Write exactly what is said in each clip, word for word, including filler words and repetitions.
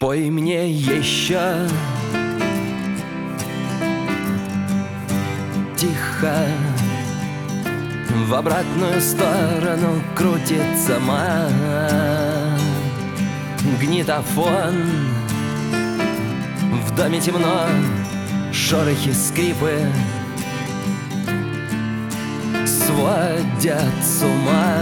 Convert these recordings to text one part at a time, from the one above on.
Пой мне еще тихо, в обратную сторону крутится магнитофон. В доме темно, шорохи, скрипы сводят с ума.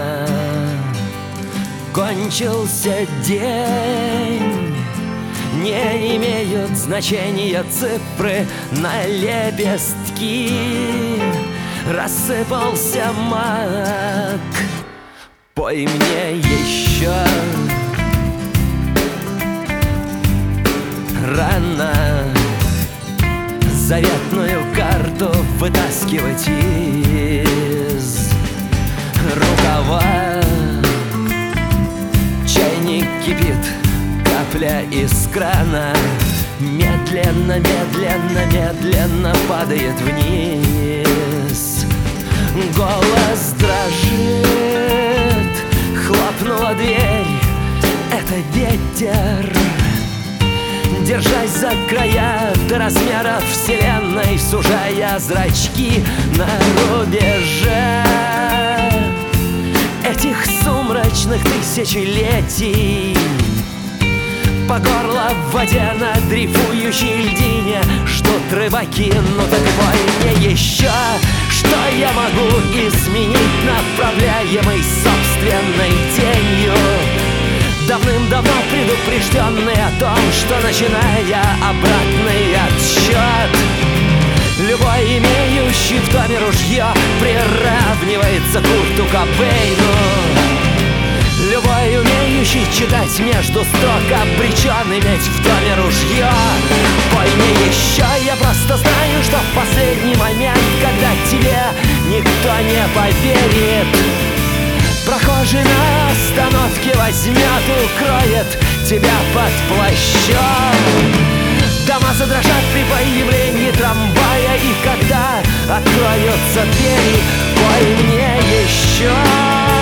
Кончился день, не имеют значения цифры на лепестки. Рассыпался мак. Пой мне еще. Рано заветную карту вытаскивать из рукава. Чайник кипит, капля из крана медленно, медленно, медленно падает вниз. Голос дрожит, хлопнула дверь, это ветер. Держась за края до размеров вселенной, сужая зрачки на рубеже этих сумрачных тысячелетий. По горло в воде на дрейфующей льдине ждут рыбаки. Ну так пой мне еще, что я могу изменить, направляемый собственной тенью, давным-давно предупрежденный о том, что, начиная обратный отсчет, любой имеющий в доме ружье приравнивается Курту Кобейну. Любой умеющий читать между строк обречен иметь в доме ружье. Пой мне еще, я просто знаю, что в последний момент, когда тебе никто не поверит, прохожий на остановке возьмет и укроет тебя под плащом. Дома задрожат при появлении трамвая, и когда откроются двери, пой мне еще.